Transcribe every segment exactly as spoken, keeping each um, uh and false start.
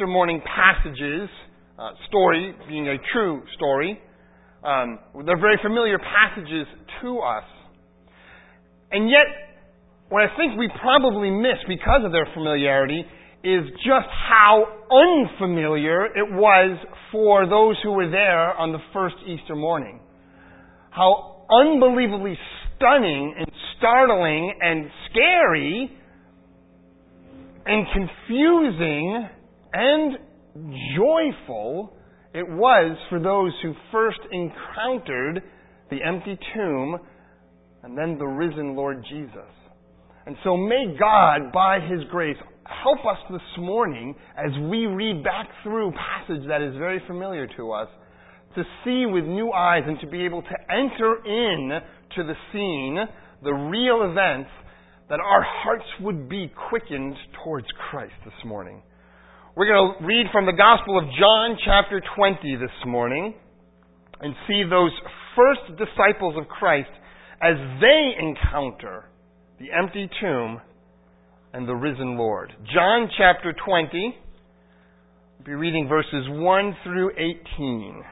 Easter morning passages, uh, story being a true story, um, they're very familiar passages to us. And yet, what I think we probably miss because of their familiarity is just how unfamiliar it was for those who were there on the first Easter morning. How unbelievably stunning and startling and scary and confusing and joyful it was for those who first encountered the empty tomb and then the risen Lord Jesus. And so may God, by His grace, help us this morning as we read back through a passage that is very familiar to us, to see with new eyes and to be able to enter in to the scene, the real events, that our hearts would be quickened towards Christ this morning. We're going to read from the Gospel of John chapter twenty this morning and see those first disciples of Christ as they encounter the empty tomb and the risen Lord. John chapter twenty, we'll be reading verses one through eighteen.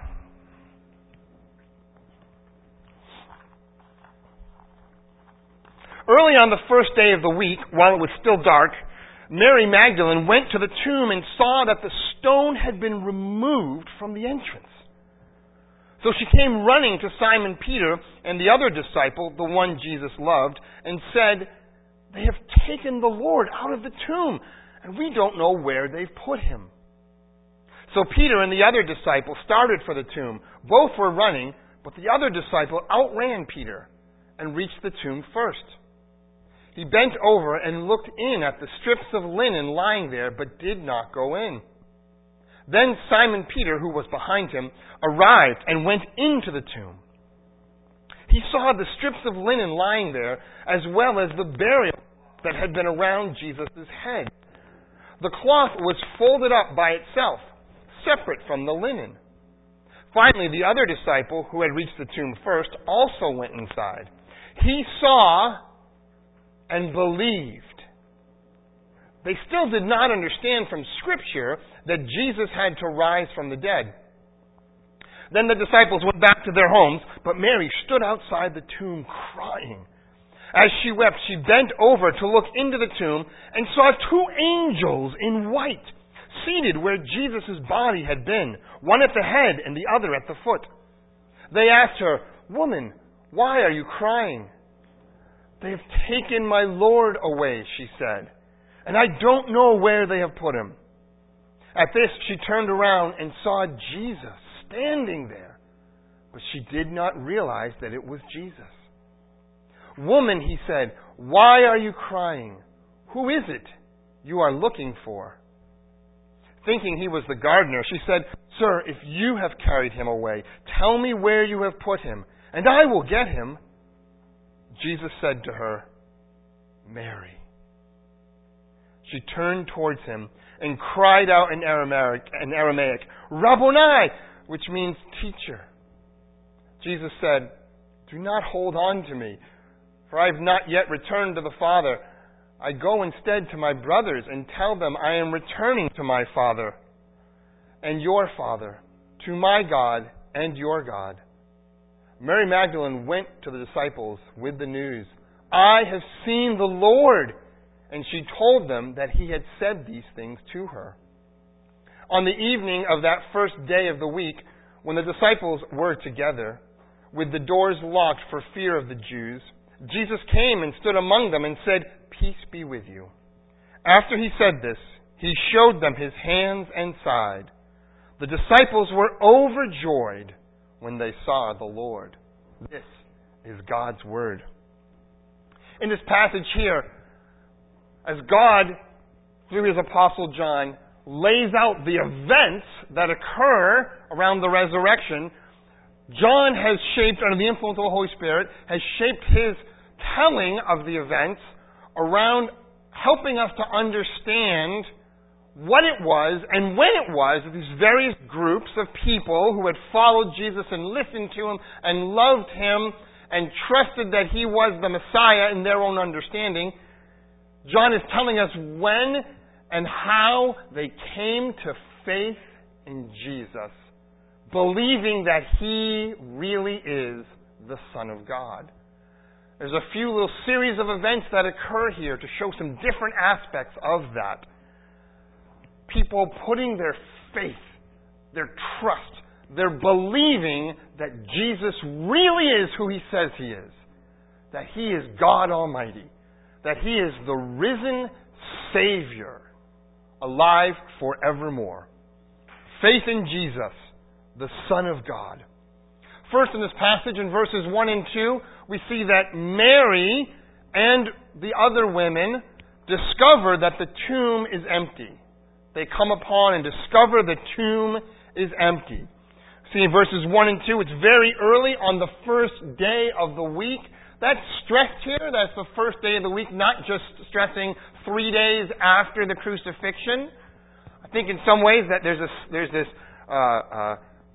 Early on the first day of the week, while it was still dark, Mary Magdalene went to the tomb and saw that the stone had been removed from the entrance. So she came running to Simon Peter and the other disciple, the one Jesus loved, and said, "They have taken the Lord out of the tomb, and we don't know where they've put Him." So Peter and the other disciple started for the tomb. Both were running, but the other disciple outran Peter and reached the tomb first. He bent over and looked in at the strips of linen lying there, but did not go in. Then Simon Peter, who was behind him, arrived and went into the tomb. He saw the strips of linen lying there, as well as the burial that had been around Jesus' head. The cloth was folded up by itself, separate from the linen. Finally, the other disciple, who had reached the tomb first, also went inside. He saw and believed. They still did not understand from Scripture that Jesus had to rise from the dead. Then the disciples went back to their homes, but Mary stood outside the tomb crying. As she wept, she bent over to look into the tomb and saw two angels in white, seated where Jesus' body had been, one at the head and the other at the foot. They asked her, "Woman, why are you crying?" "They have taken my Lord away," she said, "and I don't know where they have put Him." At this, she turned around and saw Jesus standing there, but she did not realize that it was Jesus. "Woman," He said, "why are you crying? Who is it you are looking for?" Thinking He was the gardener, she said, "Sir, if you have carried Him away, tell me where you have put Him, and I will get Him." Jesus said to her, "Mary." She turned towards Him and cried out in Aramaic, in Aramaic, "Rabboni," which means teacher. Jesus said, "Do not hold on to me, for I have not yet returned to the Father. I go instead to my brothers and tell them I am returning to my Father and your Father, to my God and your God." Mary Magdalene went to the disciples with the news, "I have seen the Lord," and she told them that He had said these things to her. On the evening of that first day of the week, when the disciples were together, with the doors locked for fear of the Jews, Jesus came and stood among them and said, "Peace be with you." After He said this, He showed them His hands and side. The disciples were overjoyed when they saw the Lord. This is God's Word. In this passage here, as God, through His Apostle John, lays out the events that occur around the resurrection, John has shaped, under the influence of the Holy Spirit, has shaped his telling of the events around helping us to understand what it was and when it was that these various groups of people who had followed Jesus and listened to Him and loved Him and trusted that He was the Messiah in their own understanding. John is telling us when and how they came to faith in Jesus, believing that He really is the Son of God. There's a few little series of events that occur here to show some different aspects of that. People putting their faith, their trust, their believing that Jesus really is who He says He is. That He is God Almighty. That He is the risen Savior, alive forevermore. Faith in Jesus, the Son of God. First in this passage, in verses one and two, we see that Mary and the other women discover that the tomb is empty. They come upon and discover the tomb is empty. See in verses one and two, it's very early on the first day of the week. That's stressed here. That's the first day of the week, not just stressing three days after the crucifixion. I think in some ways that there's this, there's this uh, uh,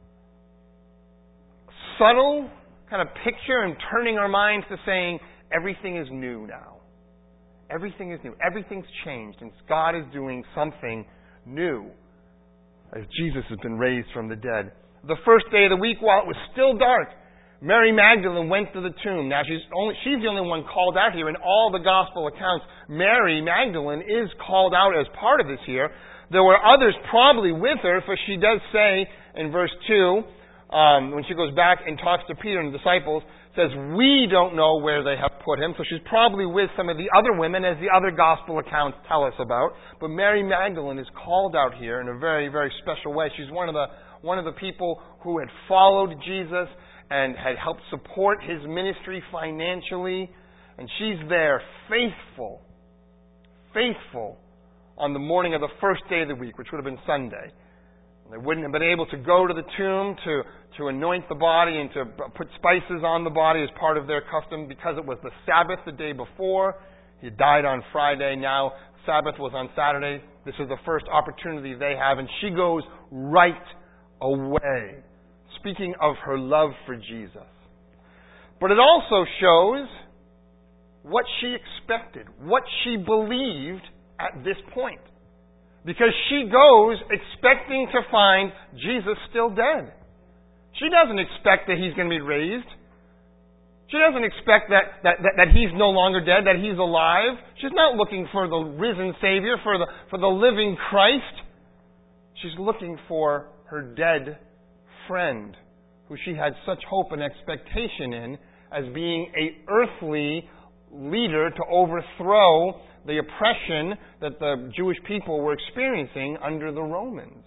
subtle kind of picture and turning our minds to saying everything is new now. Everything is new. Everything's changed, and God is doing something new as Jesus has been raised from the dead. The first day of the week, while it was still dark, Mary Magdalene went to the tomb. Now, she's only, she's the only one called out here. In all the gospel accounts, Mary Magdalene is called out as part of this here. There were others probably with her, for she does say in verse two, um, when she goes back and talks to Peter and the disciples, says, we don't know where they have put him. So she's probably with some of the other women, as the other gospel accounts tell us about. But Mary Magdalene is called out here in a very, very special way. She's one of the one of the people who had followed Jesus and had helped support His ministry financially. And she's there, faithful, faithful, on the morning of the first day of the week, which would have been Sunday. They wouldn't have been able to go to the tomb to, to anoint the body and to put spices on the body as part of their custom, because it was the Sabbath the day before. He died on Friday. Now Sabbath was on Saturday. This is the first opportunity they have, and she goes right away, speaking of her love for Jesus. But it also shows what she expected, what she believed at this point. Because she goes expecting to find Jesus still dead. She doesn't expect that He's going to be raised. She doesn't expect that, that, that, that He's no longer dead, that He's alive. She's not looking for the risen Savior, for the, for the living Christ. She's looking for her dead friend, who she had such hope and expectation in, as being an earthly leader to overthrow the oppression that the Jewish people were experiencing under the Romans.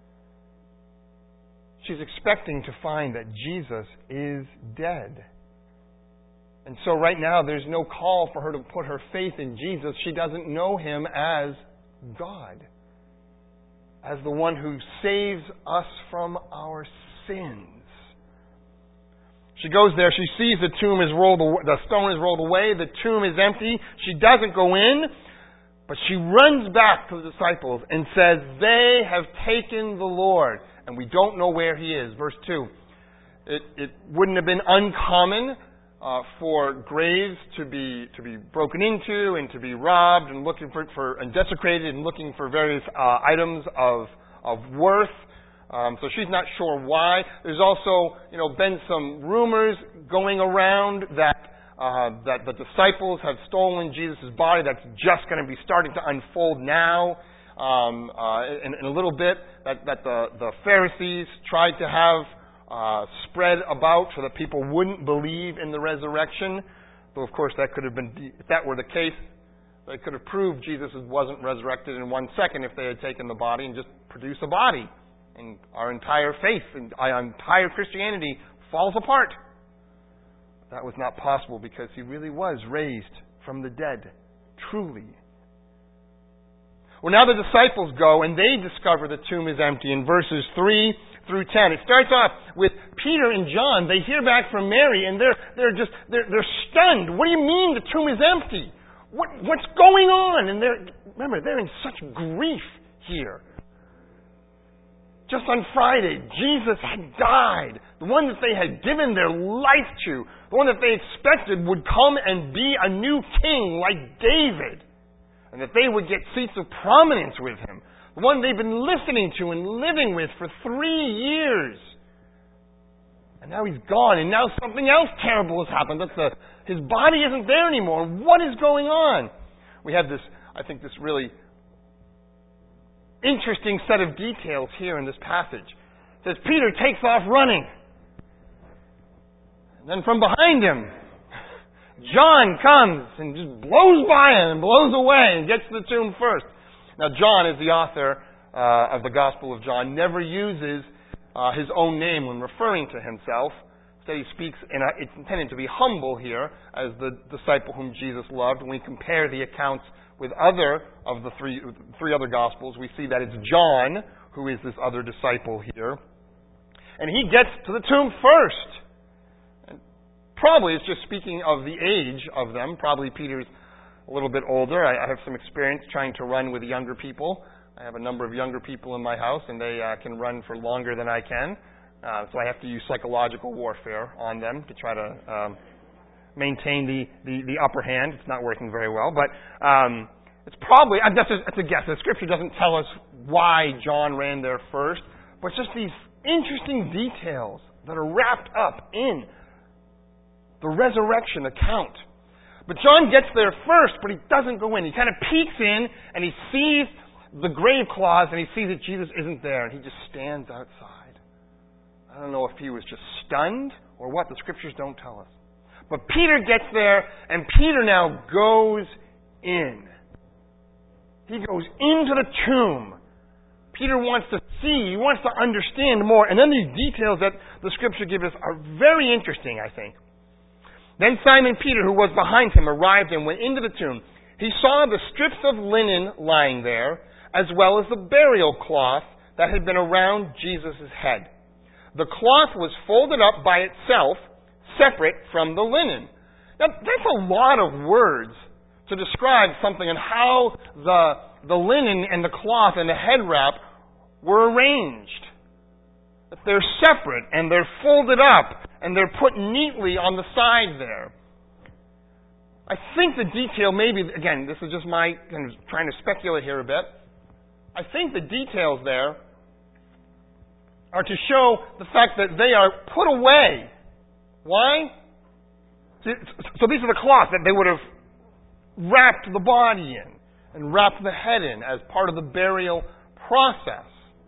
She's expecting to find that Jesus is dead. And so right now there's no call for her to put her faith in Jesus. She doesn't know Him as God, as the one who saves us from our sins. She goes there, she sees the tomb is rolled away, the stone is rolled away, the tomb is empty. She doesn't go in, but she runs back to the disciples and says, they have taken the Lord, and we don't know where He is. Verse two. It, it wouldn't have been uncommon uh, for graves to be to be broken into and to be robbed and looking for, for and desecrated and looking for various uh, items of of worth. Um, so she's not sure why. There's also, you know, been some rumors going around that uh, that the disciples have stolen Jesus' body. That's just going to be starting to unfold now. Um, uh, in, in a little bit, that, that the, the Pharisees tried to have uh, spread about so that people wouldn't believe in the resurrection. Though, of course, that could have been, if that were the case, they could have proved Jesus wasn't resurrected in one second if they had taken the body and just produced a body. And our entire faith and our entire Christianity falls apart. That was not possible because He really was raised from the dead, truly. Well, now the disciples go and they discover the tomb is empty in verses three through ten. It starts off with Peter and John. They hear back from Mary and they're they're just they're they're stunned. What do you mean the tomb is empty? What what's going on? And they're remember they're in such grief here. Just on Friday, Jesus had died. The one that they had given their life to. The one that they expected would come and be a new king like David. and that they would get seats of prominence with him. The one they've been listening to and living with for three years. And now he's gone, and now something else terrible has happened. That's the, his body isn't there anymore. What is going on? We have this, I think, this really interesting set of details here in this passage. It says, Peter takes off running. And then from behind him, John comes and just blows by him and blows away and gets to the tomb first. Now, John is the author uh, of the Gospel of John, never uses uh, his own name when referring to himself. Instead, he speaks, in a, it's intended to be humble here, as the disciple whom Jesus loved. When we compare the accounts with other of the three, three other Gospels, we see that it's John who is this other disciple here. And he gets to the tomb first. And probably it's just speaking of the age of them. Probably Peter's a little bit older. I, I have some experience trying to run with younger people. I have a number of younger people in my house, and they uh, can run for longer than I can. Uh, so I have to use psychological warfare on them to try to um, maintain the, the, the upper hand. It's not working very well. But um, it's probably, that's a, that's a guess. The Scripture doesn't tell us why John ran there first. But it's just these interesting details that are wrapped up in the resurrection account. But John gets there first, but he doesn't go in. He kind of peeks in, and he sees the grave cloths, and he sees that Jesus isn't there, and he just stands outside. I don't know if he was just stunned or what. The Scriptures don't tell us. But Peter gets there, and Peter now goes in. He goes into the tomb. Peter wants to see, he wants to understand more. And then these details that the Scripture gives us are very interesting, I think. Then Simon Peter, who was behind him, arrived and went into the tomb. He saw the strips of linen lying there, as well as the burial cloth that had been around Jesus' head. The cloth was folded up by itself, separate from the linen. Now, that's a lot of words to describe something and how the, the linen and the cloth and the head wrap were arranged. That they're separate and they're folded up and they're put neatly on the side there. I think the detail maybe, again, this is just my kind of trying to speculate here a bit. I think the details there are to show the fact that they are put away. Why? So these are the cloths that they would have wrapped the body in and wrapped the head in as part of the burial process.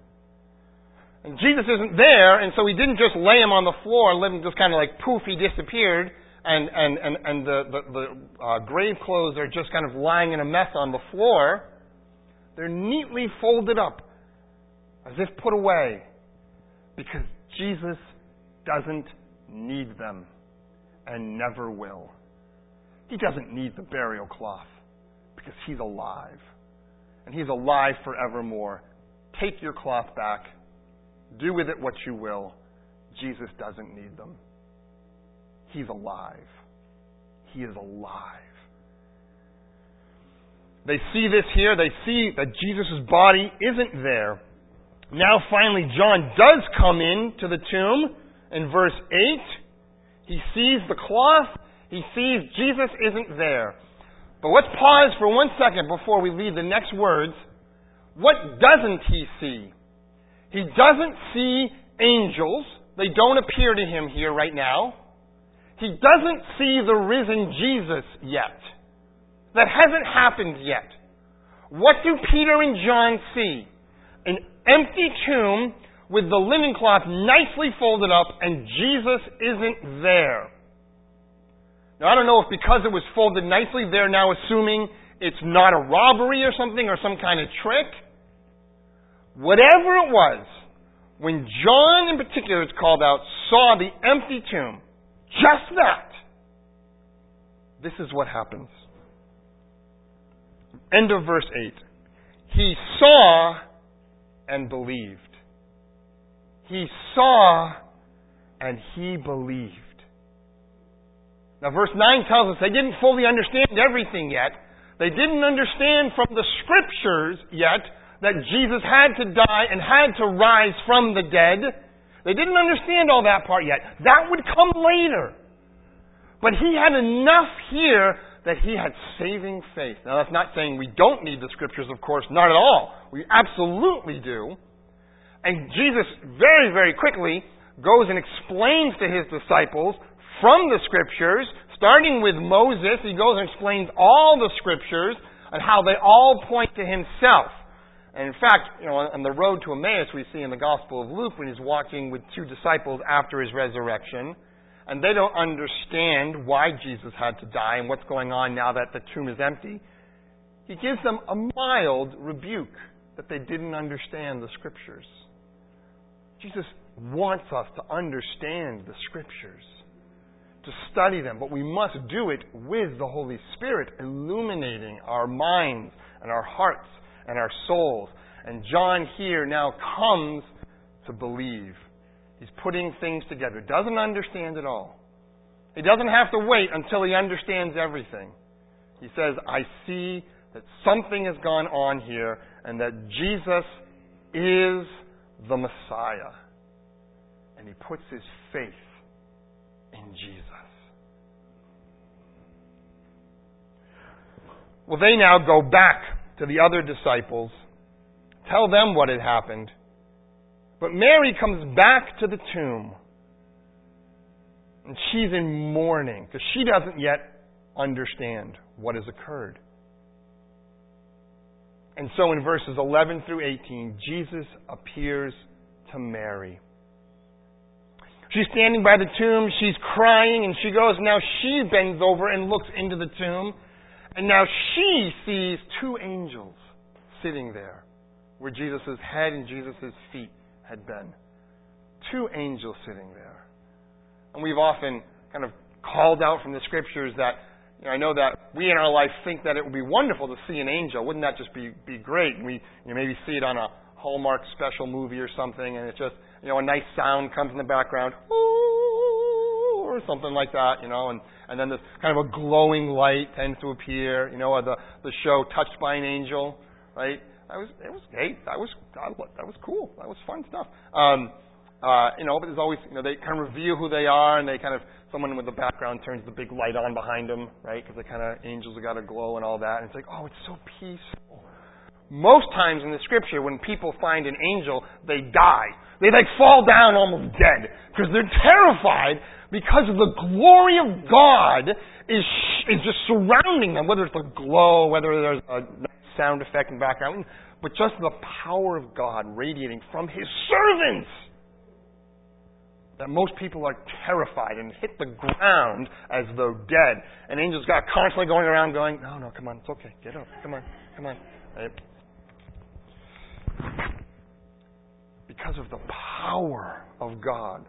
And Jesus isn't there, and so he didn't just lay him on the floor and let him just kind of like poof, he disappeared, and, and, and, and the, the, the uh, grave clothes are just kind of lying in a mess on the floor. They're neatly folded up, as if put away, because Jesus doesn't need them and never will. He doesn't need the burial cloth because he's alive. And he's alive forevermore. Take your cloth back. Do with it what you will. Jesus doesn't need them. He's alive. He is alive. They see this here. They see that Jesus' body isn't there. Now finally John does come in to the tomb in verse eight. He sees the cloth. He sees Jesus isn't there. But let's pause for one second before we read the next words. What doesn't he see? He doesn't see angels. They don't appear to him here right now. He doesn't see the risen Jesus yet. That hasn't happened yet. What do Peter and John see? An empty tomb with the linen cloth nicely folded up, and Jesus isn't there. Now, I don't know if because it was folded nicely, they're now assuming it's not a robbery or something or some kind of trick. Whatever it was, when John in particular, it's called out, saw the empty tomb, just that, this is what happens. End of verse eight. He saw and believed. He saw and he believed. Now verse nine tells us they didn't fully understand everything yet. They didn't understand from the Scriptures yet that Jesus had to die and had to rise from the dead. They didn't understand all that part yet. That would come later. But he had enough here that he had saving faith. Now, that's not saying we don't need the Scriptures, of course, not at all. We absolutely do. And Jesus very, very quickly goes and explains to his disciples from the Scriptures, starting with Moses, he goes and explains all the Scriptures and how they all point to himself. And in fact, you know, on the road to Emmaus, we see in the Gospel of Luke when he's walking with two disciples after his resurrection, and they don't understand why Jesus had to die and what's going on now that the tomb is empty. He gives them a mild rebuke that they didn't understand the Scriptures. Jesus wants us to understand the Scriptures, to study them, but we must do it with the Holy Spirit illuminating our minds and our hearts and our souls. And John here now comes to believe. He's putting things together. Doesn't understand it all. He doesn't have to wait until he understands everything. He says, I see that something has gone on here and that Jesus is the Messiah. And he puts his faith in Jesus. Well, they now go back to the other disciples, tell them what had happened. But Mary comes back to the tomb. And she's in mourning because she doesn't yet understand what has occurred. And so in verses eleven through eighteen, Jesus appears to Mary. She's standing by the tomb, she's crying, and she goes, now she bends over and looks into the tomb, and now she sees two angels sitting there, where Jesus' head and Jesus' feet had been. Two angels sitting there. And we've often kind of called out from the Scriptures that, you know, I know that we in our life think that it would be wonderful to see an angel. Wouldn't that just be, be great? And we you know, maybe see it on a Hallmark special movie or something, and it's just, you know, a nice sound comes in the background, ooh, or something like that, you know, and, and then this kind of a glowing light tends to appear, you know, or the, the show Touched by an Angel, right? That was, it was, hey, that was, that was cool. That was fun stuff. Um, uh, you know, but there's always, you know, they kind of reveal who they are, and they kind of, someone with the background turns the big light on behind them, right? Because the kind of angels have got a glow and all that, and it's like, oh, it's so peaceful. Most times in the Scripture, when people find an angel, they die. They like fall down almost dead because they're terrified because of the glory of God is is just surrounding them. Whether it's a glow, whether there's a sound effect in the background, but just the power of God radiating from His servants. That most people are terrified and hit the ground as though dead. And angels got constantly going around going, no, no, come on, it's okay, get up, come on, come on. Right? Because of the power of God.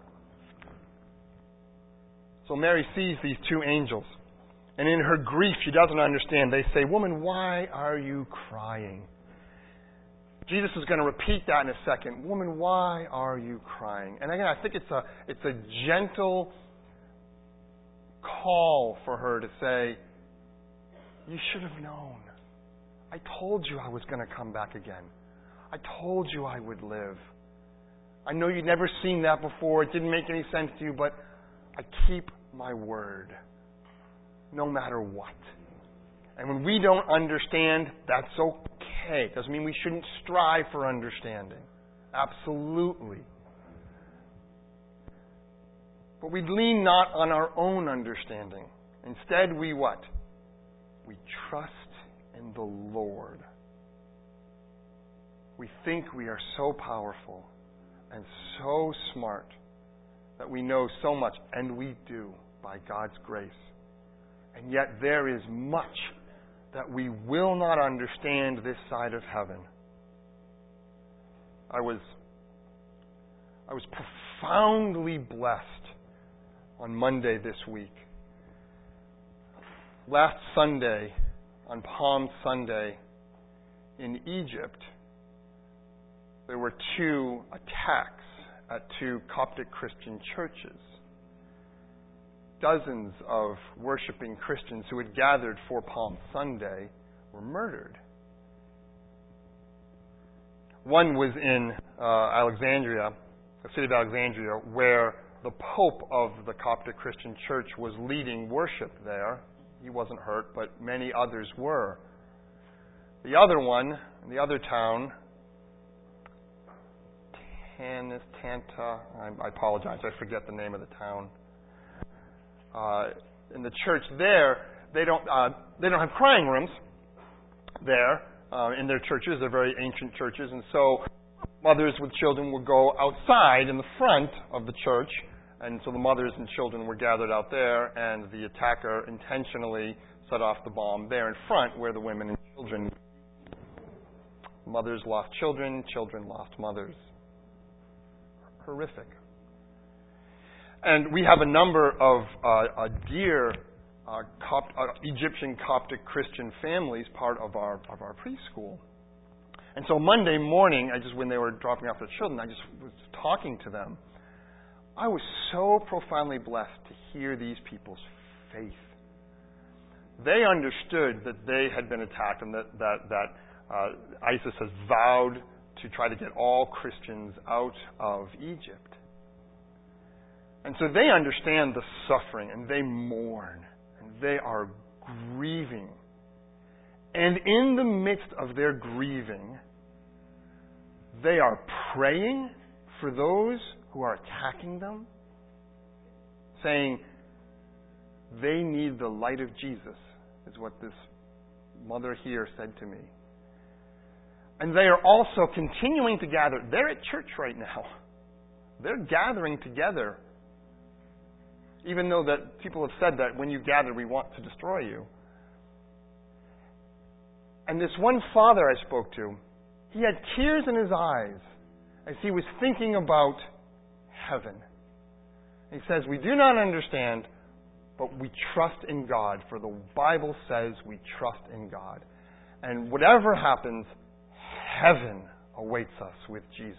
So Mary sees these two angels. And in her grief, she doesn't understand. They say, woman, why are you crying? Jesus is going to repeat that in a second. Woman, why are you crying? And again, I think it's a, it's a gentle call for her to say, you should have known. I told you I was going to come back again. I told you I would live. I know you'd never seen that before. It didn't make any sense to you, but I keep my word no matter what. And when we don't understand, that's okay. It doesn't mean we shouldn't strive for understanding. Absolutely. But we lean not on our own understanding. Instead, we what? We trust in the Lord. We think we are so powerful and so smart that we know so much, and we do by God's grace. And yet there is much that we will not understand this side of heaven. I was I was profoundly blessed on Monday this week. Last Sunday, on Palm Sunday, in Egypt, there were two attacks at two Coptic Christian churches. Dozens of worshiping Christians who had gathered for Palm Sunday were murdered. One was in uh, Alexandria, the city of Alexandria, where the Pope of the Coptic Christian Church was leading worship there. He wasn't hurt, but many others were. The other one, in the other town, Tanis, Tanta, I, I apologize, I forget the name of the town. Uh, in the church there, they don't uh, they don't have crying rooms there uh, in their churches. They're very ancient churches, and so mothers with children would go outside in the front of the church, and so the mothers and children were gathered out there, and the attacker intentionally set off the bomb there in front where the women and children. Mothers lost children, children lost mothers. Horrific. And we have a number of uh, uh, dear uh, Copt- uh, Egyptian Coptic Christian families part of our of our preschool. And so Monday morning, I just when they were dropping off their children, I just was talking to them. I was so profoundly blessed to hear these people's faith. They understood that they had been attacked and that that, that uh, ISIS has vowed to try to get all Christians out of Egypt. And so they understand the suffering, and they mourn, and they are grieving. And in the midst of their grieving, they are praying for those who are attacking them, saying they need the light of Jesus, is what this mother here said to me. And they are also continuing to gather. They're at church right now. They're gathering together. Even though that people have said that when you gather, we want to destroy you. And this one father I spoke to, he had tears in his eyes as he was thinking about heaven. He says, we do not understand, but we trust in God, for the Bible says we trust in God. And whatever happens, heaven awaits us with Jesus.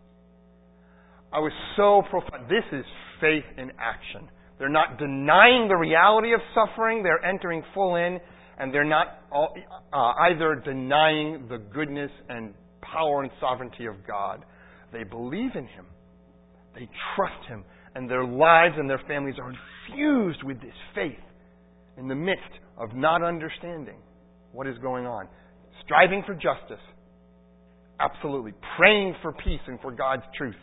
I was so profound. This is faith in action. They're not denying the reality of suffering. They're entering full in. And they're not all, uh, either denying the goodness and power and sovereignty of God. They believe in Him. They trust Him. And their lives and their families are infused with this faith in the midst of not understanding what is going on. Striving for justice. Absolutely. Praying for peace and for God's truth.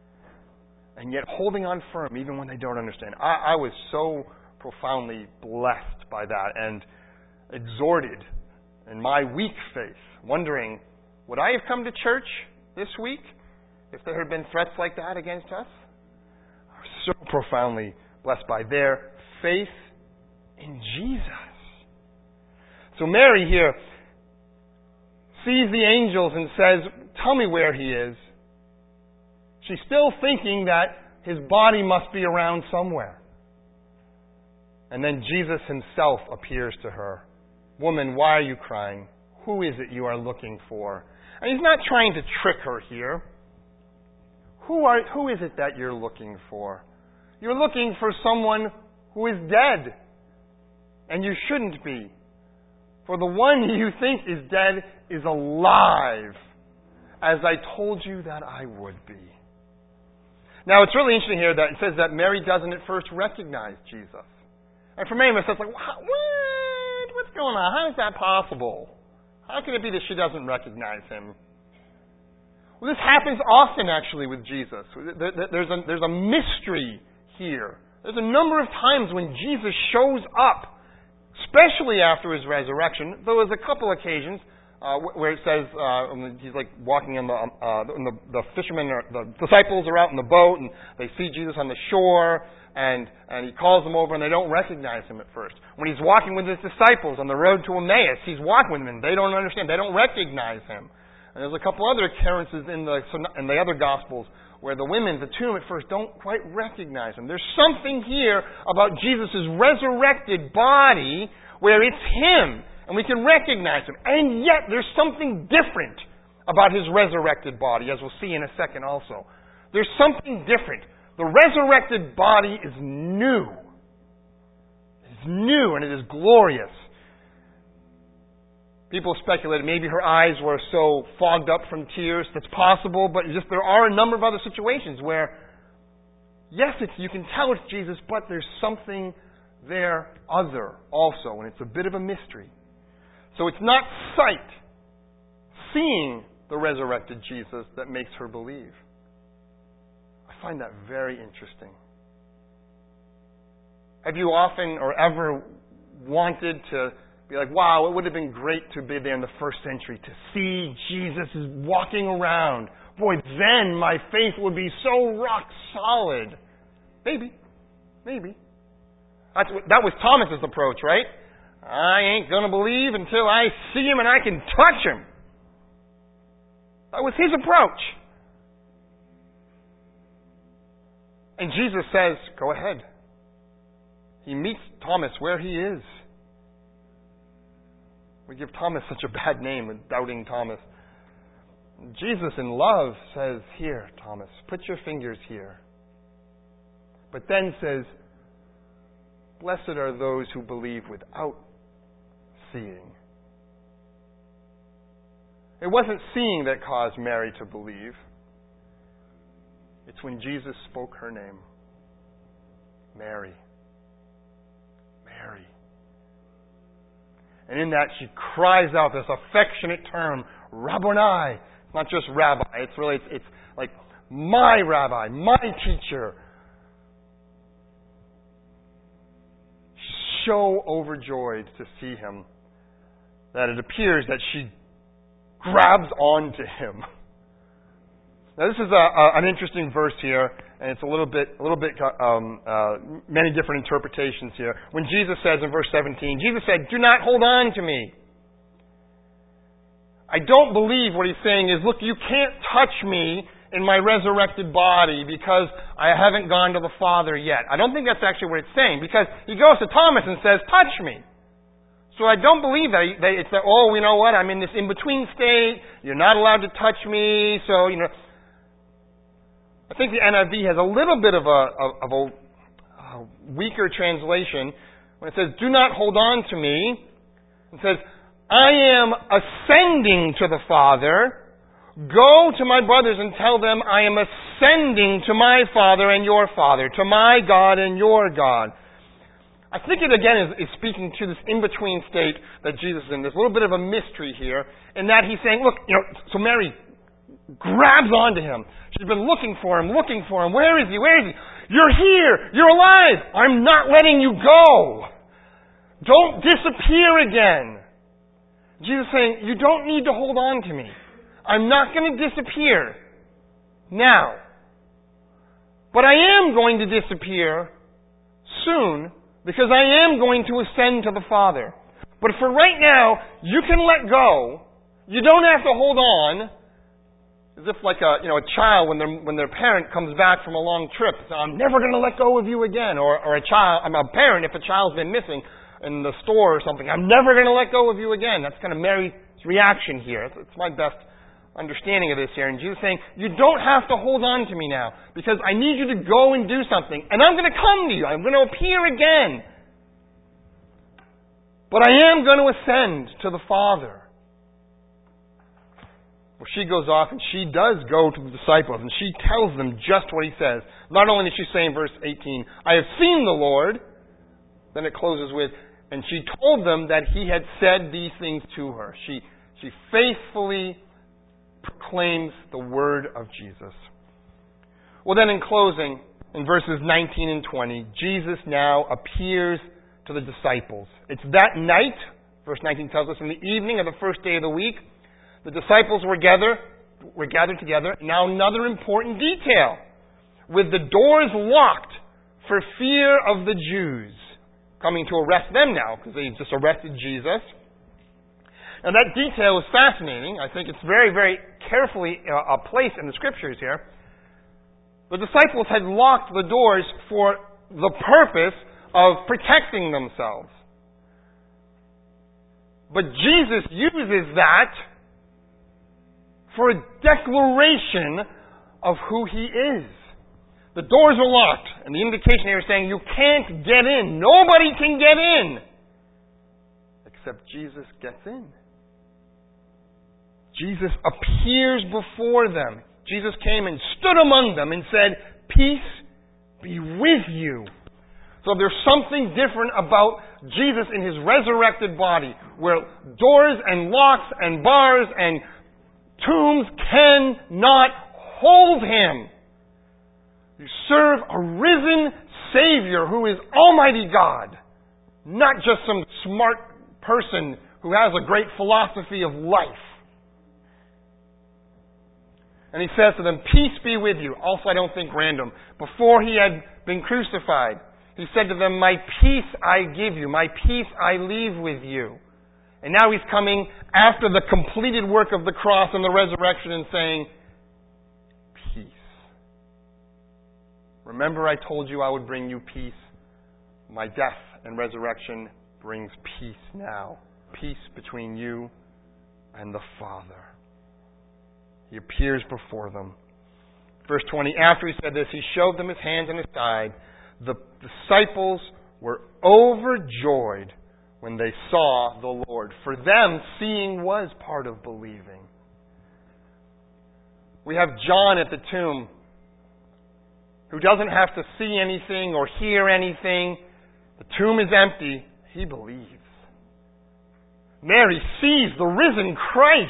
And yet holding on firm even when they don't understand. I, I was so profoundly blessed by that and exhorted in my weak faith, wondering, would I have come to church this week if there had been threats like that against us? I was so profoundly blessed by their faith in Jesus. So Mary here sees the angels and says, tell me where He is. She's still thinking that His body must be around somewhere. And then Jesus Himself appears to her. Woman, why are you crying? Who is it you are looking for? And He's not trying to trick her here. Who are, who is it that you're looking for? You're looking for someone who is dead. And you shouldn't be. For the one you think is dead is alive, as I told you that I would be. Now, it's really interesting here that it says that Mary doesn't at first recognize Jesus. And for many of us, it's like, what? What's going on? How is that possible? How can it be that she doesn't recognize Him? Well, this happens often, actually, with Jesus. There's a, there's a mystery here. There's a number of times when Jesus shows up, especially after His resurrection. There was a couple occasions Uh, where it says uh, He's like walking in the, uh, the the fishermen, are, the disciples are out in the boat, and they see Jesus on the shore, and and He calls them over, and they don't recognize Him at first. When He's walking with His disciples on the road to Emmaus, He's walking with them, and they don't understand, they don't recognize Him. And there's a couple other occurrences in the in the other Gospels where the women at the tomb at first don't quite recognize Him. There's something here about Jesus' resurrected body where it's Him. And we can recognize Him. And yet there's something different about His resurrected body, as we'll see in a second also. There's something different. The resurrected body is new. It's new and it is glorious. People speculated maybe her eyes were so fogged up from tears. That's possible, but just there are a number of other situations where, yes, it's, you can tell it's Jesus, but there's something their other also, and it's a bit of a mystery. So it's not sight, seeing the resurrected Jesus, that makes her believe. I find that very interesting. Have you often or ever wanted to be like, wow, it would have been great to be there in the first century, to see Jesus is walking around. Boy, then my faith would be so rock solid. Maybe. Maybe. That's what, that was Thomas's approach, right? I ain't going to believe until I see him and I can touch him. That was his approach. And Jesus says, go ahead. He meets Thomas where he is. We give Thomas such a bad name, with doubting Thomas. Jesus in love says, here, Thomas, put your fingers here. But then says, blessed are those who believe without seeing. It wasn't seeing that caused Mary to believe. It's when Jesus spoke her name. Mary. Mary. And in that she cries out this affectionate term, Rabboni. It's not just rabbi. It's really, it's, it's like my rabbi, my teacher. So overjoyed to see him that it appears that she grabs onto him. Now this is a, a, an interesting verse here, and it's a little bit, a little bit, um, uh, many different interpretations here. When Jesus says in verse seventeen, Jesus said, "Do not hold on to me." I don't believe what he's saying is, look, you can't touch me in my resurrected body because I haven't gone to the Father yet. I don't think that's actually what it's saying, because he goes to Thomas and says, touch me. So I don't believe that it's that, oh, you know what, I'm in this in-between state, you're not allowed to touch me, so, you know. I think the N I V has a little bit of a, of a, a weaker translation when it says, do not hold on to me. It says, I am ascending to the Father. Go to my brothers and tell them I am ascending to my Father and your Father, to my God and your God. I think it again is, is speaking to this in-between state that Jesus is in. There's a little bit of a mystery here in that he's saying, look, you know, so Mary grabs onto him. She's been looking for him, looking for him. Where is he? Where is he? You're here. You're alive. I'm not letting you go. Don't disappear again. Jesus is saying, you don't need to hold on to me. I'm not going to disappear now. But I am going to disappear soon because I am going to ascend to the Father. But for right now, you can let go. You don't have to hold on. As if like a, you know, a child when their, when their parent comes back from a long trip. So, I'm never going to let go of you again. Or, or a child, I'm a parent if a child's been missing in the store or something. I'm never going to let go of you again. That's kind of Mary's reaction here. It's, it's my best understanding of this here. And Jesus is saying, you don't have to hold on to me now because I need you to go and do something. And I'm going to come to you. I'm going to appear again. But I am going to ascend to the Father. Well, she goes off and she does go to the disciples and she tells them just what he says. Not only does she say in verse eighteen, I have seen the Lord. Then it closes with, and she told them that he had said these things to her. She, she faithfully proclaims the word of Jesus. Well, then in closing, in verses nineteen and twenty, Jesus now appears to the disciples. It's that night, verse nineteen tells us, in the evening of the first day of the week, the disciples were gathered, were gathered together. Now another important detail. With the doors locked for fear of the Jews coming to arrest them now, because they just arrested Jesus. Now that detail is fascinating. I think it's very, very carefully uh, placed in the Scriptures here. The disciples had locked the doors for the purpose of protecting themselves. But Jesus uses that for a declaration of who He is. The doors are locked, and the indication here is saying you can't get in. Nobody can get in. Except Jesus gets in. Jesus appears before them. Jesus came and stood among them and said, peace be with you. So there's something different about Jesus in His resurrected body, where doors and locks and bars and tombs cannot hold Him. You serve a risen Savior who is Almighty God, not just some smart person who has a great philosophy of life. And He says to them, peace be with you. Also, I don't think random. Before He had been crucified, He said to them, my peace I give you. My peace I leave with you. And now He's coming after the completed work of the cross and the resurrection and saying, peace. Remember I told you I would bring you peace. My death and resurrection brings peace now. Peace between you and the Father. He appears before them. Verse twenty, after He said this, He showed them His hands and His side. The disciples were overjoyed when they saw the Lord. For them, seeing was part of believing. We have John at the tomb, who doesn't have to see anything or hear anything. The tomb is empty. He believes. Mary sees the risen Christ.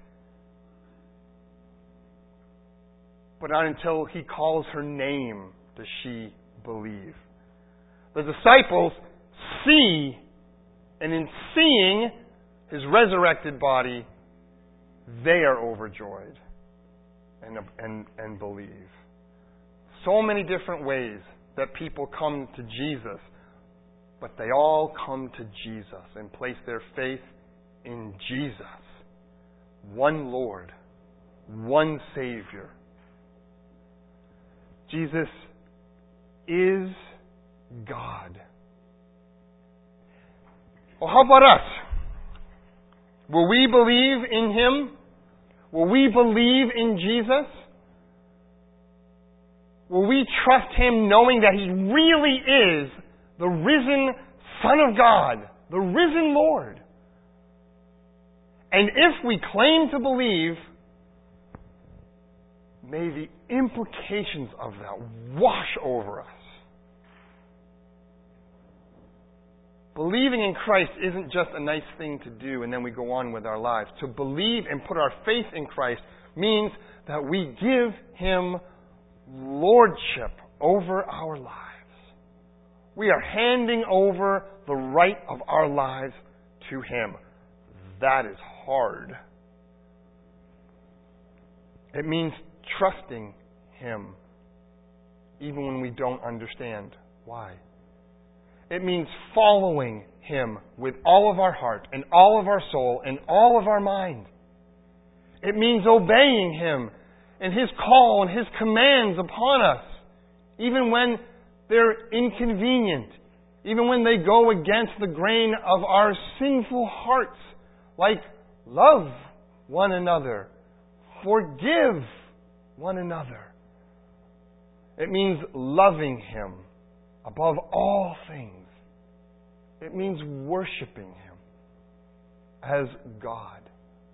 But not until He calls her name does she believe. The disciples see, and in seeing His resurrected body, they are overjoyed and, and, and believe. So many different ways that people come to Jesus, but they all come to Jesus and place their faith in Jesus. One Lord, one Savior. Jesus is God. Well, how about us? Will we believe in Him? Will we believe in Jesus? Will we trust Him knowing that He really is the risen Son of God, the risen Lord? And if we claim to believe, may the implications of that wash over us. Believing in Christ isn't just a nice thing to do and then we go on with our lives. To believe and put our faith in Christ means that we give Him lordship over our lives. We are handing over the right of our lives to Him. That is hard. It means trusting Him even when we don't understand why. It means following Him with all of our heart and all of our soul and all of our mind. It means obeying Him and His call and His commands upon us, even when they're inconvenient, even when they go against the grain of our sinful hearts, like love one another, forgive one another. It means loving Him above all things. It means worshiping Him as God.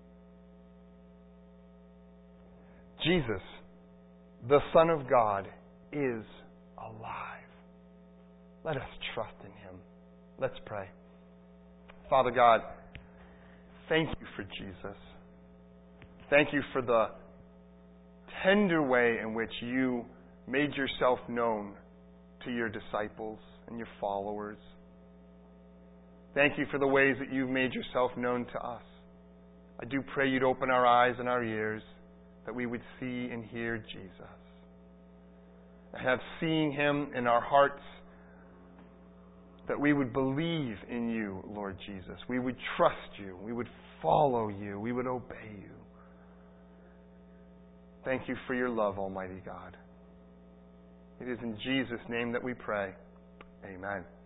Jesus, the Son of God, is alive. Let us trust in Him. Let's pray. Father God, thank You for Jesus. Thank You for the tender way in which You made Yourself known to Your disciples and Your followers. Thank You for the ways that You've made Yourself known to us. I do pray You'd open our eyes and our ears that we would see and hear Jesus. And have seeing Him in our hearts, that we would believe in You, Lord Jesus. We would trust You. We would follow You. We would obey You. Thank You for Your love, Almighty God. It is in Jesus' name that we pray. Amen.